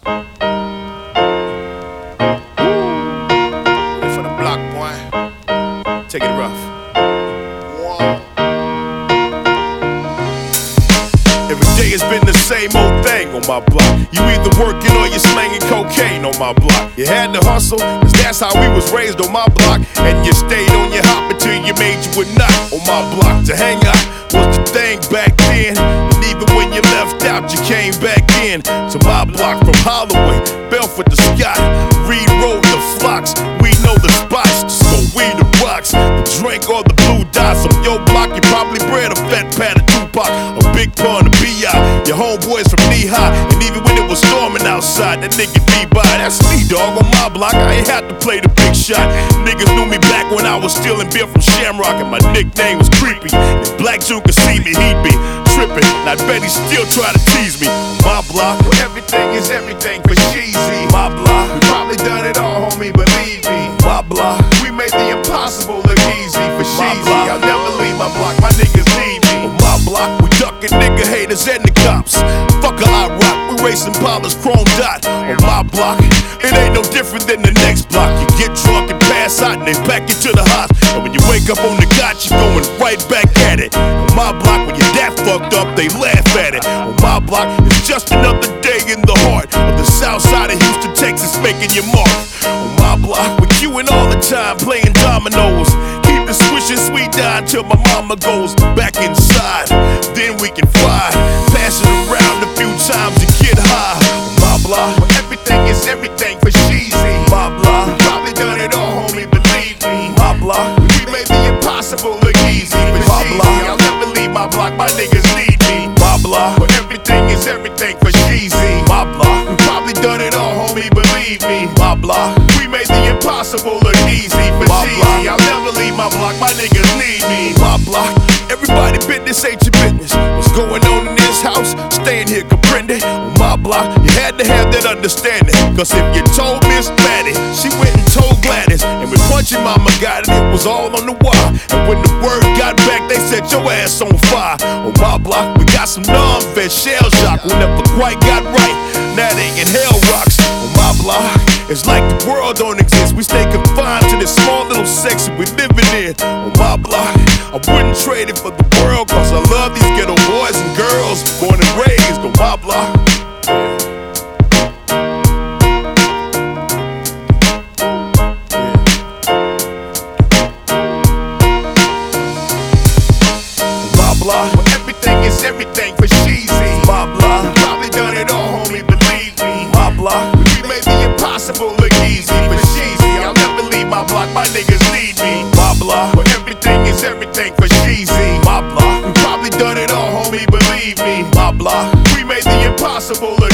For the block, boy. Take it rough. Every day has been the same old thing on my block. You either working or you're slanging cocaine on my block. You had to hustle, cause that's how we was raised on my block. And you stayed on your hop until you made you a nut on my block. To hang out was the thing back then. And even when you left out, you came back in to my block. From Holloway, Belford to Scott, Reed Road to Flocks. We know the spots, just go weed the rocks. The drink or the blue dots on your block. You probably bred a fat pad of Tupac, a big pun of B.I. Your homeboys from knee-high. And even when it was storming outside, that nigga be-by. That's me, dog, on my block. I ain't had to play the big shot. Niggas knew me back when I was stealing beer from Shamrock, and my nickname was Creepy. If Black June could see me, he'd be tripping. And I bet he still try to tease me. My block, where everything is everything for cheesy. My block, we probably done it all, homie, believe me. My block, we made the impossible look easy for cheesy. I'll never leave my block, my niggas need me. On my block, we ducking nigga haters and the cops. Fuck a I rock, we racing Palmer's chrome dot. On my block, it ain't no different than the next block. You get drunk and pass out and they pack you to the hospital. And when you wake up on the got, you going right back at it. On my block, when you're that fucked up, they laugh at it. On my block, it's just another day in the heart of the south side of Houston, Texas, making your mark. On my block, we're queuing all the time, playing dominoes. Keep the swishing sweet down till my mama goes back inside. Then we can fly, pass it around a few times and get high. On my block, where everything is everything for cheesy. My block, we probably done it all, homie, believe me. My block, we made the impossible look easy for cheesy. I'll never leave my block, my niggas need me. My block, where everything is everything for cheesy. My block, we probably done it all, homie, believe me. My block, we made the impossible look easy for cheesy. I'll never leave my block, my niggas need me. My block, everybody business ain't your business. What's going on in this house? Staying here, comprende? On my block, you had to have that understanding. Cause if you told Miss Maddie, she went and told Gladys. And when Punchy Mama got it, it was all on the wire. And when the word got back, they set your ass on fire. On my block, we got some non-vet shell shock who never quite got right. Now they in hell rocks. On my block, it's like the world don't exist. We stay confined to this small little section we living in. On my block, I wouldn't trade it for the world, cause I love these ghetto boys and girls born and raised on my block. Where everything is everything for cheesy. My block, we probably done it all, homie, believe me. My block, we made the impossible look easy for cheesy. I'll never leave my block, my niggas need me. My block, where everything is everything for cheesy. My block, we probably done it all, homie, believe me. My block, we made the impossible look